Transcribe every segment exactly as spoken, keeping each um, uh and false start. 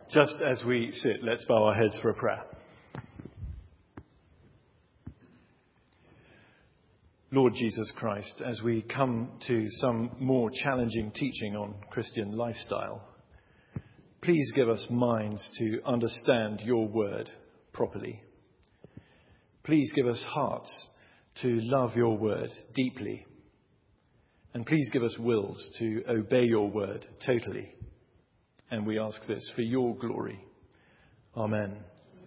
Just as we sit, let's bow our heads for a prayer. Lord Jesus Christ, as we come to some more challenging teaching on Christian lifestyle, please give us minds to understand your word properly. Please give us hearts to love your word deeply. And please give us wills to obey your word totally. And we ask this for your glory. Amen.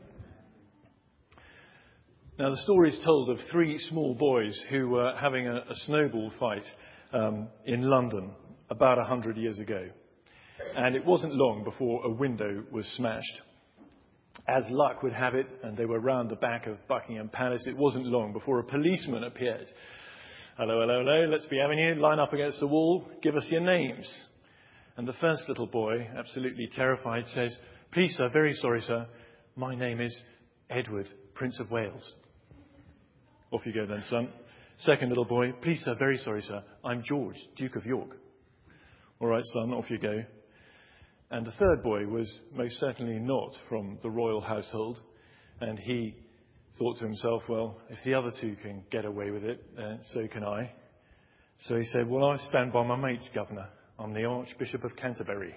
Now, the story is told of three small boys who were having a, a snowball fight um, in London about a hundred years ago. And it wasn't long before a window was smashed. As luck would have it, and they were round the back of Buckingham Palace, it wasn't long before a policeman appeared. Hello, hello, hello, let's be having you. Line up against the wall. Give us your names. And the first little boy, absolutely terrified, says, "Please, sir, very sorry, sir. My name is Edward, Prince of Wales." Off you go then, son. Second little boy, "Please, sir, very sorry, sir. I'm George, Duke of York." All right, son, off you go. And the third boy was most certainly not from the royal household. And he thought to himself, well, if the other two can get away with it, uh, so can I. So he said, well, I stand by my mates, Governor. I'm the Archbishop of Canterbury.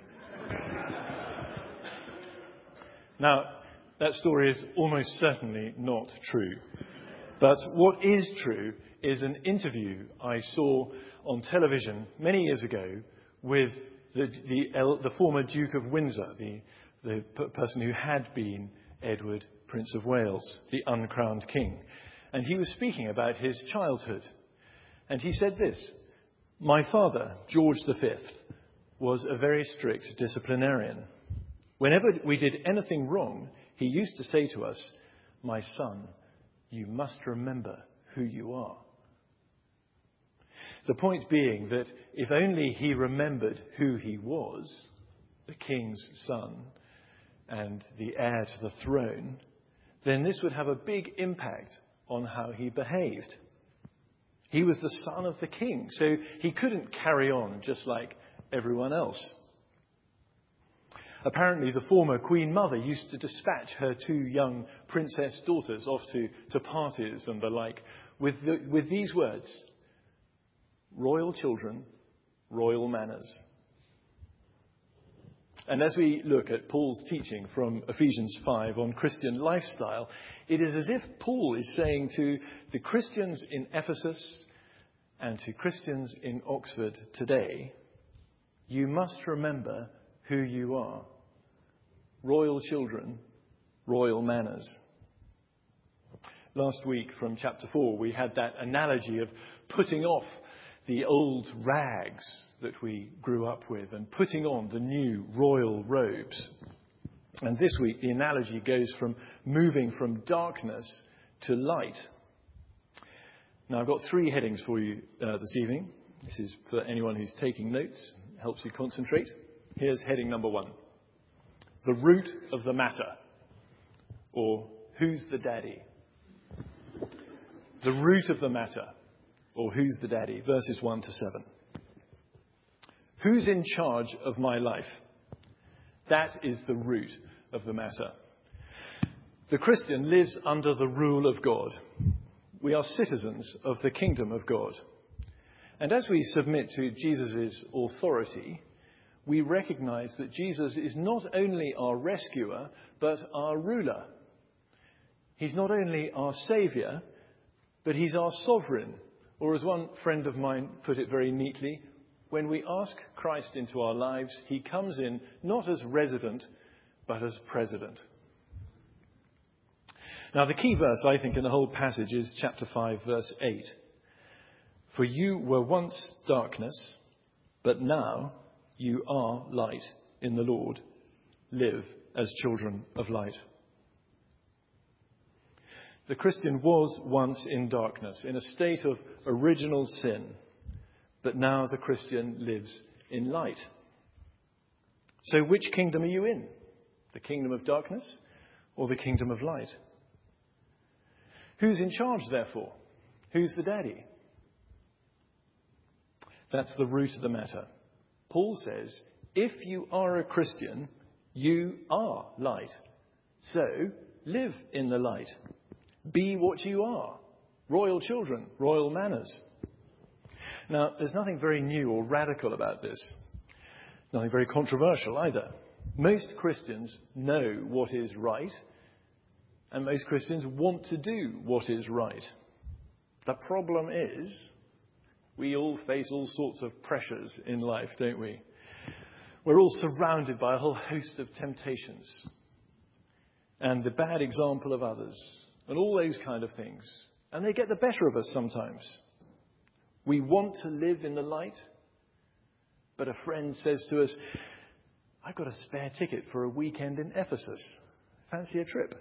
Now, that story is almost certainly not true. But what is true is an interview I saw on television many years ago with the, the, El, the former Duke of Windsor, the, the p- person who had been Edward, Prince of Wales, the uncrowned king. And he was speaking about his childhood. And he said this: "My father, George the Fifth, was a very strict disciplinarian. Whenever we did anything wrong, he used to say to us, 'My son, you must remember who you are.'" The point being that if only he remembered who he was, the king's son and the heir to the throne, then this would have a big impact on how he behaved. He was the son of the king, so he couldn't carry on just like everyone else. Apparently, the former Queen Mother used to dispatch her two young princess daughters off to, to parties and the like with, the, with these words: "Royal children, royal manners." And as we look at Paul's teaching from Ephesians five on Christian lifestyle, it is as if Paul is saying to the Christians in Ephesus and to Christians in Oxford today, you must remember who you are. Royal children, royal manners. Last week from chapter four, we had that analogy of putting off the old rags that we grew up with and putting on the new royal robes. And this week, the analogy goes from moving from darkness to light. Now, I've got three headings for you uh, this evening. This is for anyone who's taking notes, helps you concentrate. Here's heading number one: the root of the matter, or who's the daddy? The root of the matter, or who's the daddy? Verses one to seven. Who's in charge of my life? That is the root of the matter. The Christian lives under the rule of God. We are citizens of the kingdom of God. And as we submit to Jesus' authority, we recognize that Jesus is not only our rescuer, but our ruler. He's not only our saviour, but he's our sovereign. Or as one friend of mine put it very neatly, when we ask Christ into our lives, he comes in not as resident, but as president. Now, the key verse, I think, in the whole passage is chapter five, verse eight. "For you were once darkness, but now you are light in the Lord. Live as children of light." The Christian was once in darkness, in a state of original sin. But now the Christian lives in light. So which kingdom are you in? The kingdom of darkness or the kingdom of light? Who's in charge, therefore? Who's the daddy? That's the root of the matter. Paul says, if you are a Christian, You are light. So live in the light. Be what you are. Royal children, royal manners. Now, there's nothing very new or radical about this. Nothing very controversial either. Most Christians know what is right, and most Christians want to do what is right. The problem is, we all face all sorts of pressures in life, don't we? We're all surrounded by a whole host of temptations, and the bad example of others, and all those kind of things. And they get the better of us sometimes. We want to live in the light, but a friend says to us, I've got a spare ticket for a weekend in Ephesus. Fancy a trip?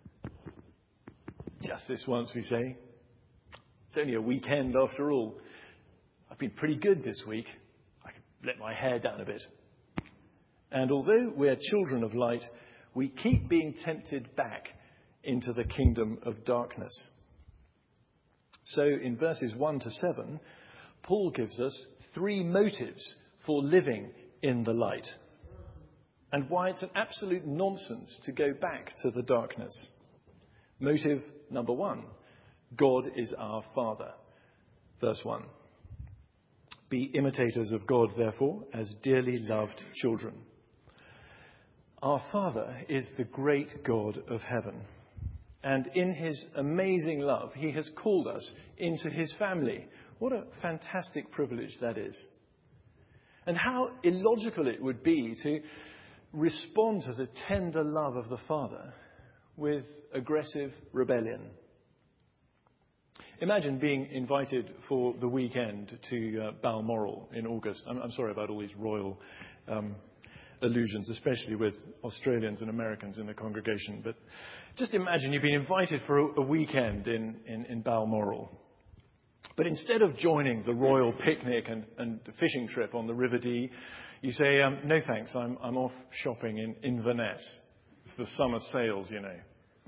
Just this once, we say. It's only a weekend after all. I've been pretty good this week. I can let my hair down a bit. And although we're children of light, we keep being tempted back into the kingdom of darkness. So in verses one to seven, Paul gives us three motives for living in the light, and why it's an absolute nonsense to go back to the darkness. Motive number one, God is our Father. Verse one. Be imitators of God, therefore, as dearly loved children. Our Father is the great God of heaven. And in his amazing love, he has called us into his family. What a fantastic privilege that is. And how illogical it would be to respond to the tender love of the Father with aggressive rebellion. Imagine being invited for the weekend to uh, Balmoral in August. I'm, I'm sorry about all these royal um, allusions, especially with Australians and Americans in the congregation. But just imagine you've been invited for a, a weekend in, in, in Balmoral. But instead of joining the royal picnic and, and the fishing trip on the River Dee, you say, um, no thanks, I'm, I'm off shopping in Inverness. It's the summer sales, you know.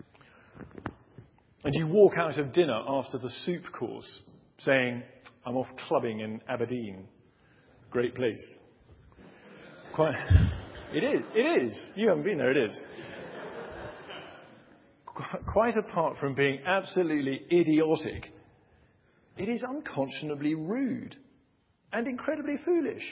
And you walk out of dinner after the soup course saying, I'm off clubbing in Aberdeen. Great place. Quite, it is, it is. You haven't been there, it is. Quite apart from being absolutely idiotic, it is unconscionably rude and incredibly foolish.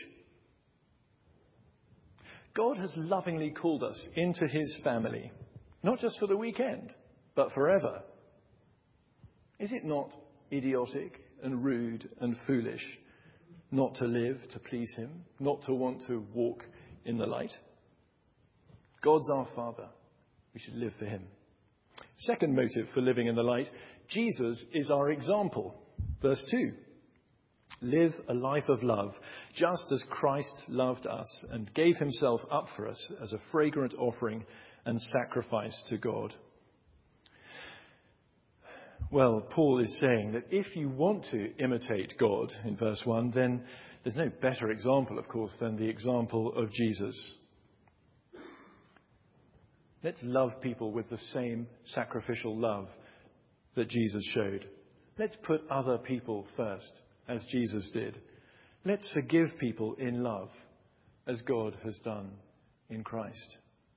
God has lovingly called us into his family, not just for the weekend, but forever. Is it not idiotic and rude and foolish not to live to please him, not to want to walk in the light? God's our Father. We should live for him. Second motive for living in the light, Jesus is our example. Verse two. Live a life of love, just as Christ loved us and gave himself up for us as a fragrant offering and sacrifice to God. Well, Paul is saying that if you want to imitate God, in verse one, then there's no better example, of course, than the example of Jesus. Let's love people with the same sacrificial love that Jesus showed. Let's put other people first, as Jesus did. Let's forgive people in love, as God has done in Christ.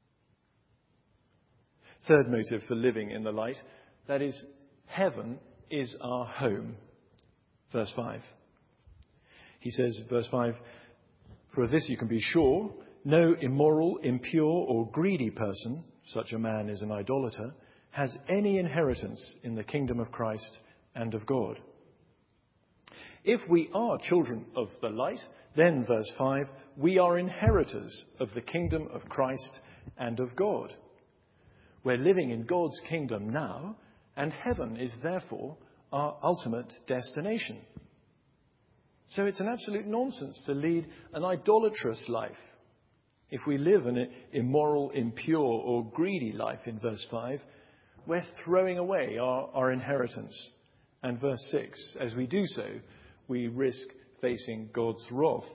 Third motive for living in the light, that is, heaven is our home. Verse five. He says, verse five, for this you can be sure, no immoral, impure, or greedy person, such a man is an idolater, has any inheritance in the kingdom of Christ and of God. If we are children of the light, then, verse five, we are inheritors of the kingdom of Christ and of God. We're living in God's kingdom now, and heaven is therefore our ultimate destination. So it's an absolute nonsense to lead an idolatrous life. If we live an immoral, impure, or greedy life in verse five, we're throwing away our, our inheritance. And verse six, as we do so, we risk facing God's wrath.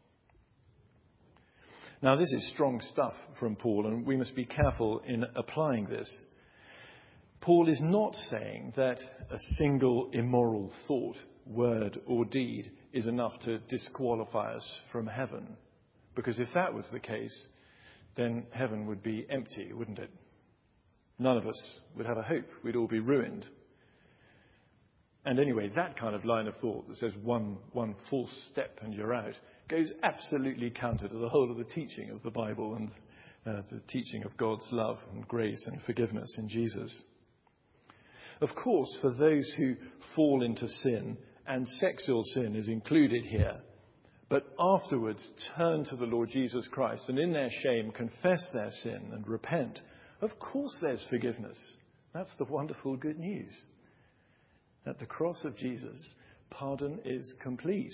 Now, this is strong stuff from Paul, and we must be careful in applying this. Paul is not saying that a single immoral thought, word, or deed is enough to disqualify us from heaven. Because if that was the case, then heaven would be empty, wouldn't it? None of us would have a hope. We'd all be ruined. And anyway, that kind of line of thought that says one, one false step and you're out goes absolutely counter to the whole of the teaching of the Bible and uh, the teaching of God's love and grace and forgiveness in Jesus. Of course, for those who fall into sin, and sexual sin is included here, but afterwards turn to the Lord Jesus Christ and in their shame confess their sin and repent, of course there's forgiveness. That's the wonderful good news. At the cross of Jesus, pardon is complete.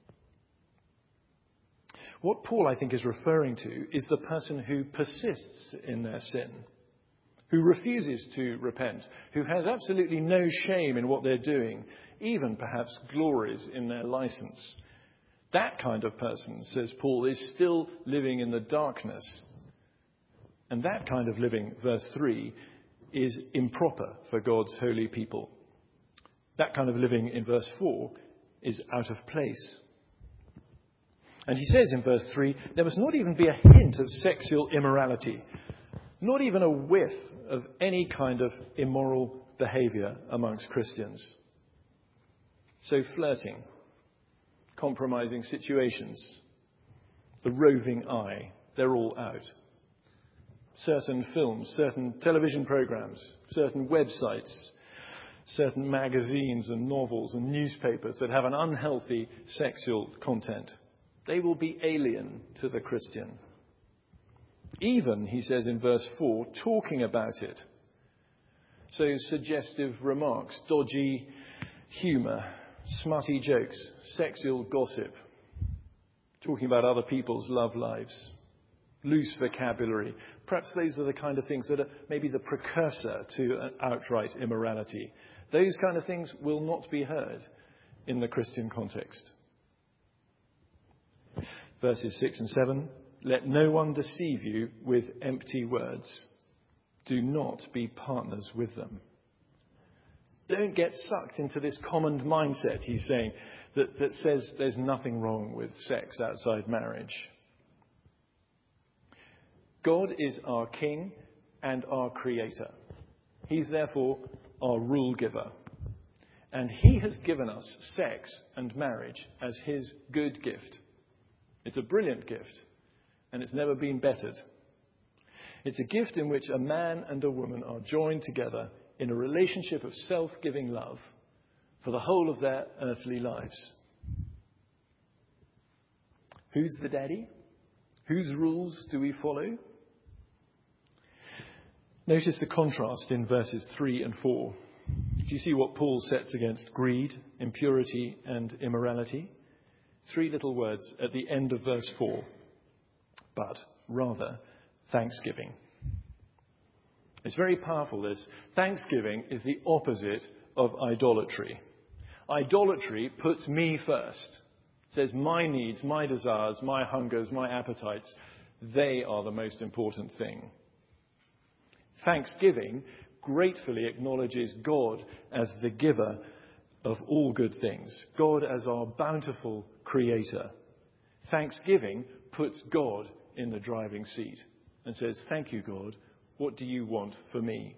What Paul, I think, is referring to is the person who persists in their sin, who refuses to repent, who has absolutely no shame in what they're doing, even perhaps glories in their license. That kind of person, says Paul, is still living in the darkness. And that kind of living, verse three, is improper for God's holy people. That kind of living, in verse four, is out of place. And he says in verse three, there must not even be a hint of sexual immorality, not even a whiff of any kind of immoral behavior amongst Christians. So flirting, compromising situations, the roving eye, they're all out. Certain films, certain television programs, certain websites, certain magazines and novels and newspapers that have an unhealthy sexual content, they will be alien to the Christian. Even, he says in verse four, talking about it. So suggestive remarks, dodgy humour, smutty jokes, sexual gossip, talking about other people's love lives, loose vocabulary. Perhaps those are the kind of things that are maybe the precursor to an outright immorality. Those kind of things will not be heard in the Christian context. Verses six and seven, let no one deceive you with empty words. Do not be partners with them. Don't get sucked into this common mindset, he's saying, that, that says there's nothing wrong with sex outside marriage. God is our King and our Creator. He's therefore our rule giver. And he has given us sex and marriage as his good gift. It's a brilliant gift, and it's never been bettered. It's a gift in which a man and a woman are joined together in a relationship of self-giving love for the whole of their earthly lives. Who's the daddy? Whose rules do we follow? Notice the contrast in verses three and four. Do you see what Paul sets against greed, impurity, and immorality? Three little words at the end of verse four. But rather, thanksgiving. It's very powerful, this. Thanksgiving is the opposite of idolatry. Idolatry puts me first. It says my needs, my desires, my hungers, my appetites, they are the most important thing. Thanksgiving gratefully acknowledges God as the giver of all good things, God as our bountiful creator. Thanksgiving puts God in the driving seat and says, thank you, God. What do you want for me?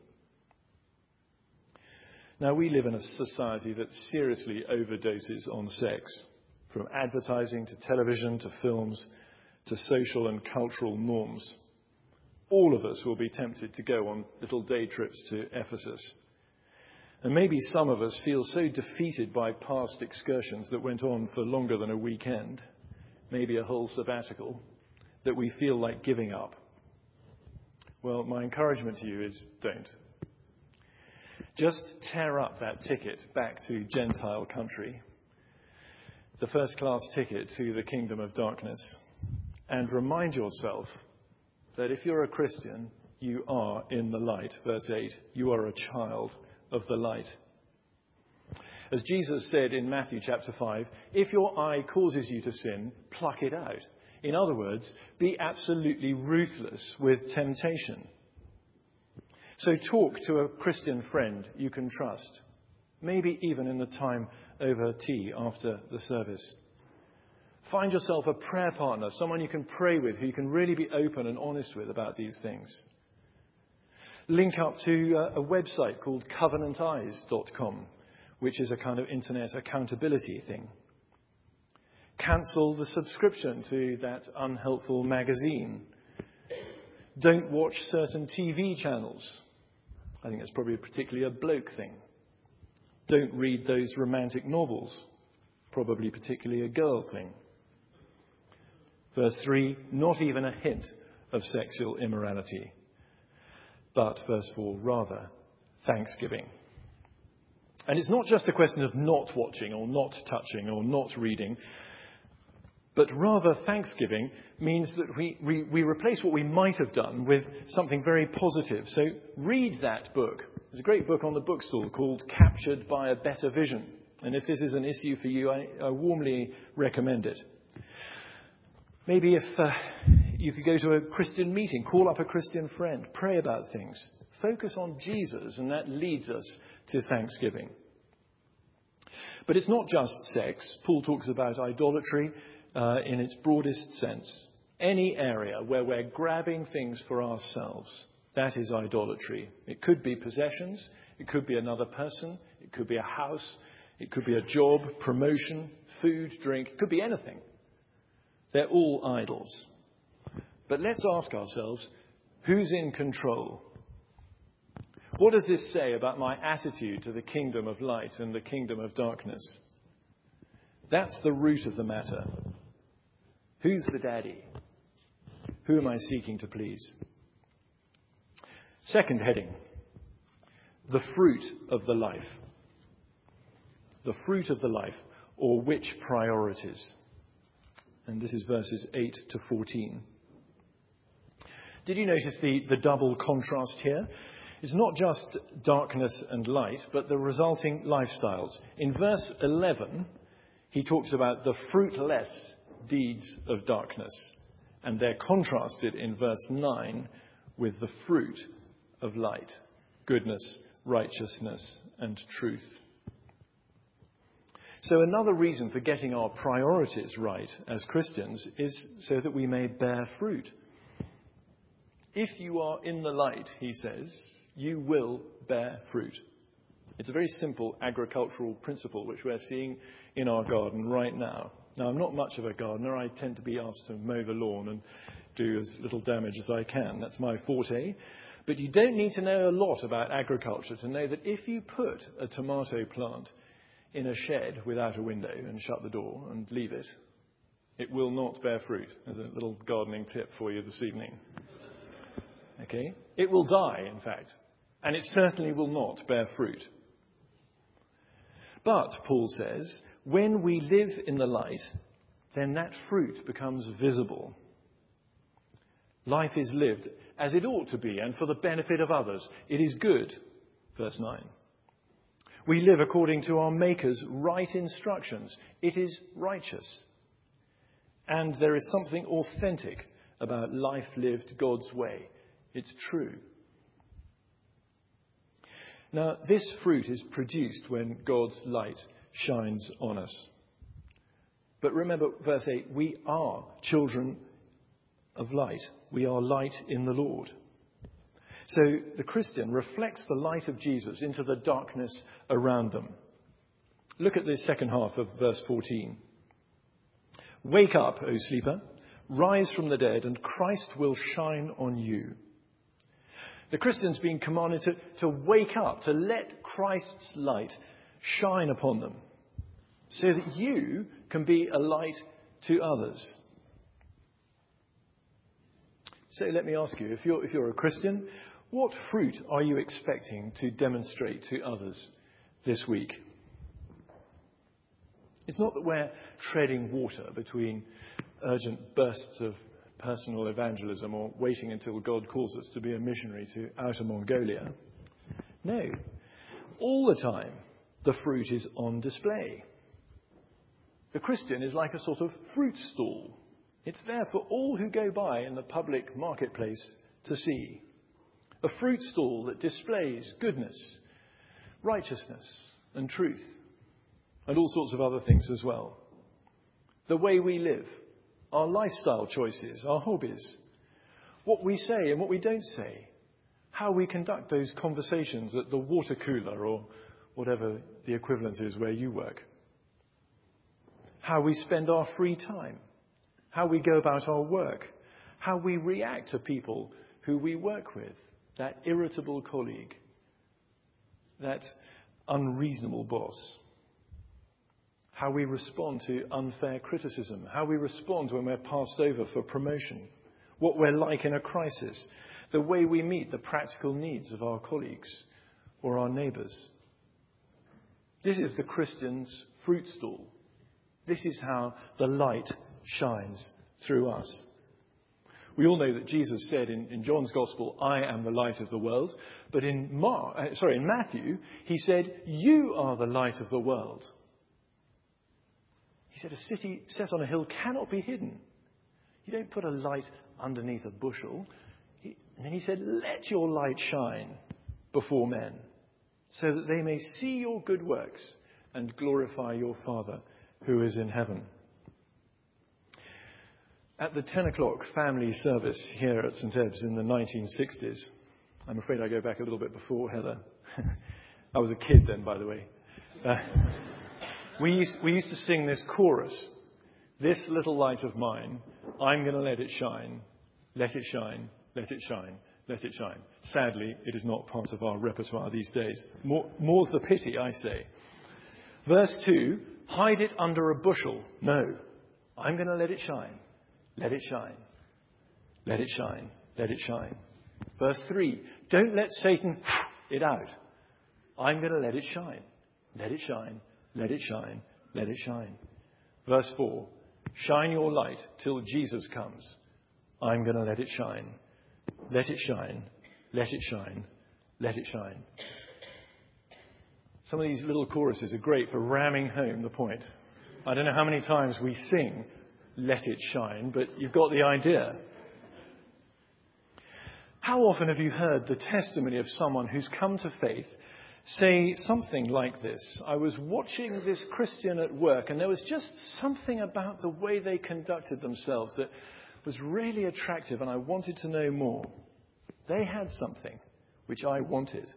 Now, we live in a society that seriously overdoses on sex, from advertising to television to films to social and cultural norms. All of us will be tempted to go on little day trips to Ephesus. And maybe some of us feel so defeated by past excursions that went on for longer than a weekend, maybe a whole sabbatical, that we feel like giving up. Well, my encouragement to you is don't. Just tear up that ticket back to Gentile country, the first class ticket to the kingdom of darkness, and remind yourself that if you're a Christian, you are in the light. Verse eight, you are a child of the light. As Jesus said in Matthew chapter five, if your eye causes you to sin, pluck it out. In other words, be absolutely ruthless with temptation. So talk to a Christian friend you can trust, maybe even in the time over tea after the service. Find yourself a prayer partner, someone you can pray with, who you can really be open and honest with about these things. Link up to a website called covenant eyes dot com, which is a kind of internet accountability thing. Cancel the subscription to that unhelpful magazine. Don't watch certain T V channels. I think that's probably particularly a bloke thing. Don't read those romantic novels. Probably particularly a girl thing. Verse three, not even a hint of sexual immorality. But, verse four, rather, thanksgiving. And it's not just a question of not watching or not touching or not reading, but rather thanksgiving means that we, we, we replace what we might have done with something very positive. So read that book. There's a great book on the bookstall called Captured by a Better Vision. And if this is an issue for you, I, I warmly recommend it. Maybe if uh, you could go to a Christian meeting, call up a Christian friend, pray about things. Focus on Jesus, and that leads us to thanksgiving. But it's not just sex. Paul talks about idolatry uh, in its broadest sense. Any area where we're grabbing things for ourselves, that is idolatry. It could be possessions. It could be another person. It could be a house. It could be a job, promotion, food, drink. It could be anything. They're all idols. But let's ask ourselves, who's in control? What does this say about my attitude to the kingdom of light and the kingdom of darkness? That's the root of the matter. Who's the daddy? Who am I seeking to please? Second heading, the fruit of the life. The fruit of the life, or which priorities? And this is verses eight to fourteen. Did you notice the, the double contrast here? It's not just darkness and light, but the resulting lifestyles. In verse eleven, he talks about the fruitless deeds of darkness. And they're contrasted in verse nine with the fruit of light, goodness, righteousness, and truth. So another reason for getting our priorities right as Christians is so that we may bear fruit. If you are in the light, he says, you will bear fruit. It's a very simple agricultural principle which we're seeing in our garden right now. Now, I'm not much of a gardener. I tend to be asked to mow the lawn and do as little damage as I can. That's my forte. But you don't need to know a lot about agriculture to know that if you put a tomato plant in a shed without a window and shut the door and leave it, it will not bear fruit. There's a little gardening tip for you this evening. Okay? It will die, in fact. And it certainly will not bear fruit. But, Paul says, when we live in the light, then that fruit becomes visible. Life is lived as it ought to be and for the benefit of others. It is good. Verse nine. We live according to our Maker's right instructions. It is righteous. And there is something authentic about life lived God's way. It's true. Now, this fruit is produced when God's light shines on us. But remember, verse eight, we are children of light. We are light in the Lord. So the Christian reflects the light of Jesus into the darkness around them. Look at the second half of verse fourteen. Wake up, O sleeper, rise from the dead, and Christ will shine on you. The Christian's being commanded to, to wake up, to let Christ's light shine upon them, so that you can be a light to others. So let me ask you, if you're, if you're a Christian, what fruit are you expecting to demonstrate to others this week? It's not that we're treading water between urgent bursts of personal evangelism or waiting until God calls us to be a missionary to Outer Mongolia. No. All the time, the fruit is on display. The Christian is like a sort of fruit stall. It's there for all who go by in the public marketplace to see. A fruit stall that displays goodness, righteousness, and truth, and all sorts of other things as well. the way we live, our lifestyle choices, our hobbies, what we say and what we don't say, how we conduct those conversations at the water cooler or whatever the equivalent is where you work, how we spend our free time, how we go about our work, how we react to people who we work with, that irritable colleague, that unreasonable boss, how we respond to unfair criticism, how we respond when we're passed over for promotion, what we're like in a crisis, the way we meet the practical needs of our colleagues or our neighbours. This is the Christian's fruit stall. This is how the light shines through us. We all know that Jesus said in, in John's Gospel, I am the light of the world. But in, Mar- uh, sorry, in Matthew, he said, you are the light of the world. He said, a city set on a hill cannot be hidden. You don't put a light underneath a bushel. He, and then he said, let your light shine before men, so that they may see your good works and glorify your Father who is in heaven. At the ten o'clock family service here at St Ebbe's in the nineteen sixties, I'm afraid I go back a little bit before Heather. I was a kid then, by the way. Uh, we, used, we used to sing this chorus, this little light of mine, I'm going to let it shine, let it shine, let it shine, let it shine. Sadly, it is not part of our repertoire these days. More, more's the pity, I say. Verse two, hide it under a bushel. No, I'm going to let it shine. Let it shine. Let it shine. Let it shine. Verse three, don't let Satan it out. I'm going to let it shine. Let it shine. Let it shine. Let it shine. Verse four, shine your light till Jesus comes. I'm going to let it shine. Let it shine. Let it shine. Let it shine. Some of these little choruses are great for ramming home the point. I don't know how many times we sing let it shine, but you've got the idea. How often have you heard the testimony of someone who's come to faith say something like this? I was watching this Christian at work, and there was just something about the way they conducted themselves that was really attractive, and I wanted to know more. They had something which I wanted.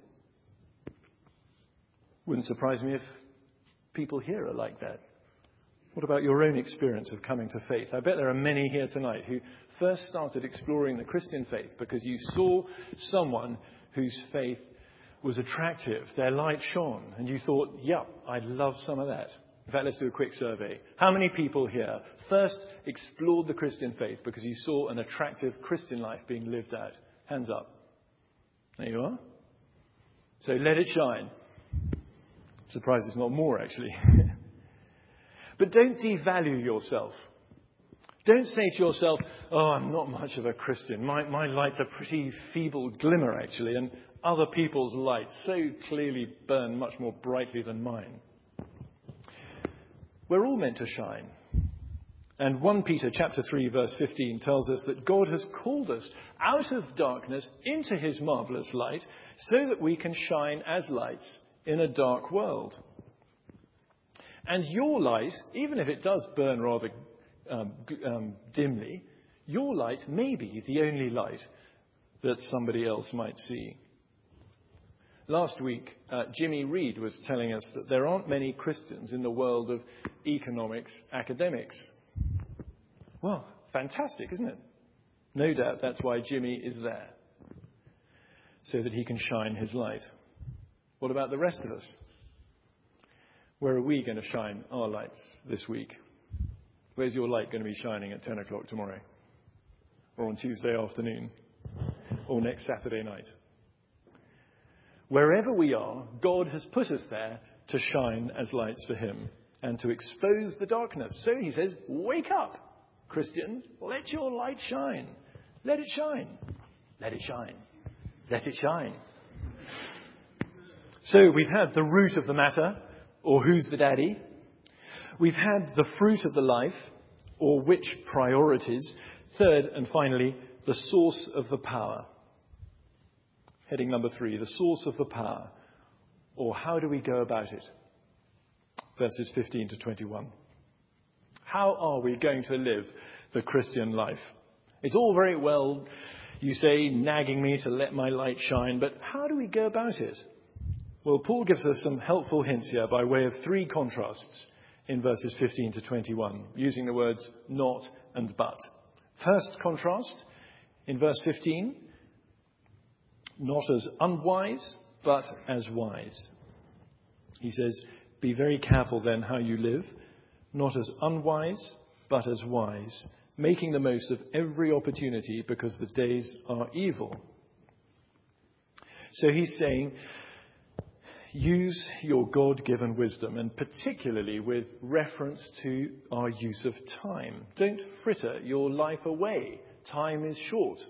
Wouldn't surprise me if people here are like that. What about your own experience of coming to faith? I bet there are many here tonight who first started exploring the Christian faith because you saw someone whose faith was attractive. Their light shone, and you thought, yep, I'd love some of that. In fact, let's do a quick survey. How many people here first explored the Christian faith because you saw an attractive Christian life being lived out? Hands up. There you are. So let it shine. Surprised it's not more, actually. But don't devalue yourself. Don't say to yourself, oh, I'm not much of a Christian. My, my light's a pretty feeble glimmer, actually, and other people's lights so clearly burn much more brightly than mine. We're all meant to shine. And First Peter chapter three, verse fifteen tells us that God has called us out of darkness into his marvelous light so that we can shine as lights in a dark world. And your light, even if it does burn rather um, um, dimly, your light may be the only light that somebody else might see. Last week, uh, Jimmy Reed was telling us that there aren't many Christians in the world of economics, academics. Well, fantastic, isn't it? No doubt that's why Jimmy is there, so that he can shine his light. What about the rest of us? Where are we going to shine our lights this week? Where's your light going to be shining at ten o'clock tomorrow? Or on Tuesday afternoon? Or next Saturday night? Wherever we are, God has put us there to shine as lights for him and to expose the darkness. So he says, wake up, Christian. Let your light shine. Let it shine. Let it shine. Let it shine. So we've had the root of the matter, or who's the daddy. We've had the fruit of the life, or which priorities. Third and finally, the source of the power. Heading number three, the source of the power, or how do we go about it? Verses fifteen to twenty-one. How are we going to live the Christian life? It's all very well, you say, nagging me to let my light shine, but how do we go about it? Well, Paul gives us some helpful hints here by way of three contrasts in verses fifteen to twenty-one, using the words not and but. First contrast, in verse fifteen, not as unwise, but as wise. He says, be very careful then how you live, not as unwise, but as wise, making the most of every opportunity because the days are evil. So he's saying, use your God-given wisdom, and particularly with reference to our use of time. Don't fritter your life away. Time is short.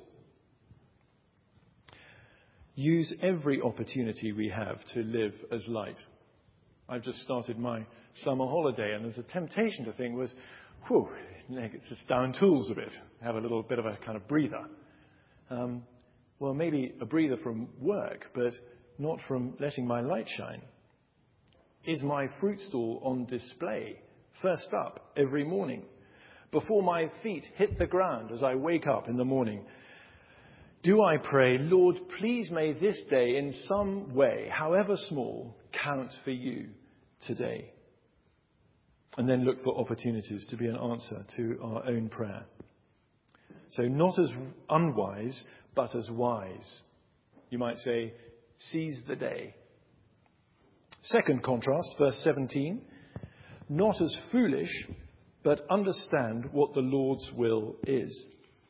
Use every opportunity we have to live as light. I've just started my summer holiday, and there's a temptation to think was, whew, let's just down tools a bit, have a little bit of a kind of breather. Um, well, maybe a breather from work, but not from letting my light shine. Is my fruit stall on display, first up every morning? Before my feet hit the ground as I wake up in the morning, do I pray, Lord, please may this day in some way, however small, count for you today? And then look for opportunities to be an answer to our own prayer. So not as unwise, but as wise. You might say, seize the day. Second contrast, verse seventeen. Not as foolish, but understand what the Lord's will is.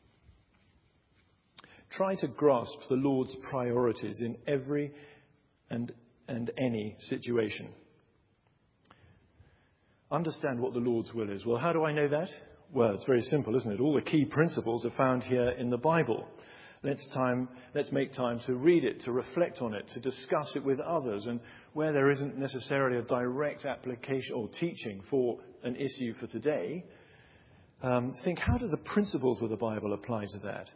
Try to grasp the Lord's priorities in every and, and any situation. Understand what the Lord's will is. Well, how do I know that? Well, it's very simple, isn't it? All the key principles are found here in the Bible. Let's time, let's make time to read it, to reflect on it, to discuss it with others. And where there isn't necessarily a direct application or teaching for an issue for today, um, think, how do the principles of the Bible apply to that?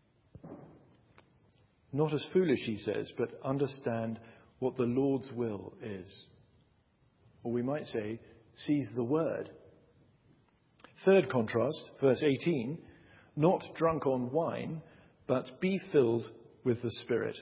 Not as foolish, he says, but understand what the Lord's will is. Or we might say, seize the word. Third contrast, verse eighteen, not drunk on wine, but be filled with the Spirit.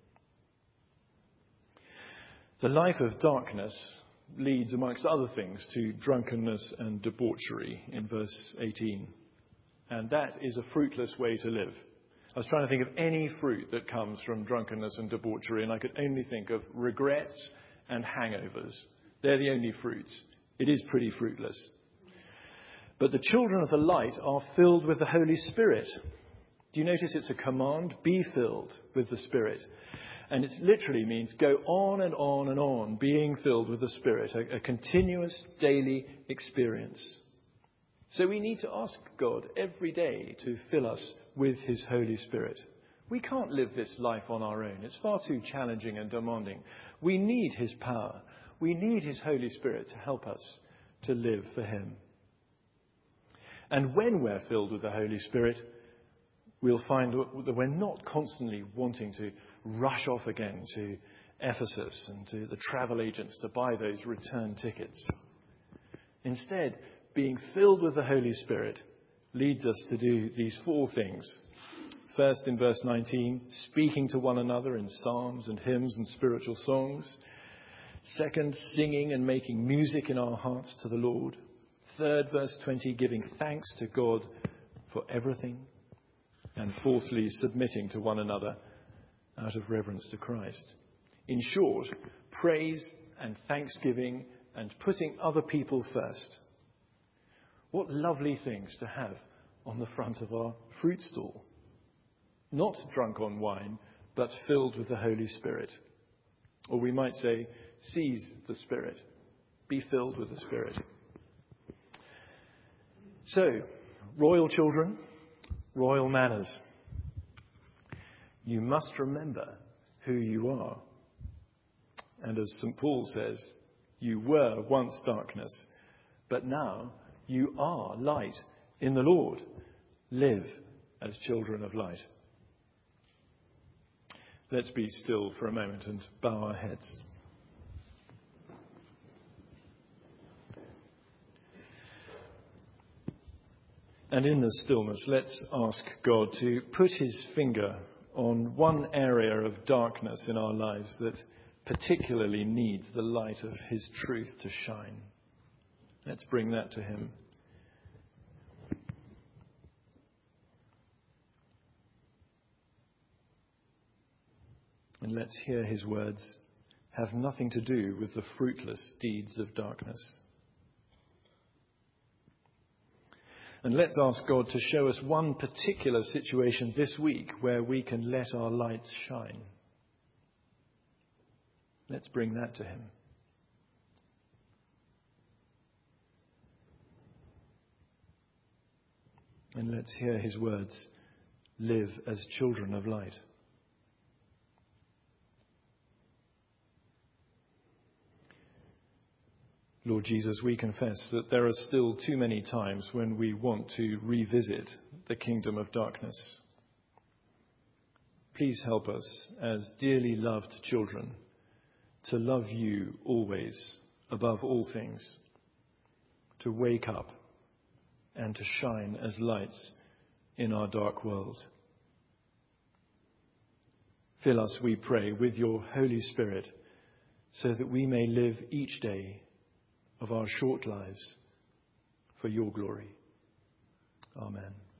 The life of darkness leads, amongst other things, to drunkenness and debauchery in verse eighteen. And that is a fruitless way to live. I was trying to think of any fruit that comes from drunkenness and debauchery, and I could only think of regrets and hangovers. They're the only fruits. It is pretty fruitless. But the children of the light are filled with the Holy Spirit. Do you notice it's a command? Be filled with the Spirit. And it literally means go on and on and on being filled with the Spirit, a, a continuous daily experience. So we need to ask God every day to fill us with his Holy Spirit. We can't live this life on our own. It's far too challenging and demanding. We need his power. We need his Holy Spirit to help us to live for him. And when we're filled with the Holy Spirit, we'll find that we're not constantly wanting to rush off again to Ephesus and to the travel agents to buy those return tickets. Instead, being filled with the Holy Spirit leads us to do these four things. First, in verse nineteen, speaking to one another in psalms and hymns and spiritual songs. Second, singing and making music in our hearts to the Lord. Third, verse twenty, giving thanks to God for everything. And fourthly, submitting to one another out of reverence to Christ. In short, praise and thanksgiving and putting other people first. What lovely things to have on the front of our fruit stall. Not drunk on wine, but filled with the Holy Spirit. Or we might say, seize the Spirit. Be filled with the Spirit. So, royal children, royal manners. You must remember who you are. And as Saint Paul says, you were once darkness, but now you are light in the Lord. Live as children of light. Let's be still for a moment and bow our heads. And in the stillness, let's ask God to put his finger on one area of darkness in our lives that particularly needs the light of his truth to shine. Let's bring that to him. And let's hear his words have nothing to do with the fruitless deeds of darkness. And let's ask God to show us one particular situation this week where we can let our lights shine. Let's bring that to him. And let's hear his words, live as children of light. Lord Jesus, we confess that there are still too many times when we want to revisit the kingdom of darkness. Please help us as dearly loved children to love you always above all things, to wake up and to shine as lights in our dark world. Fill us, we pray, with your Holy Spirit so that we may live each day of our short lives for your glory. Amen.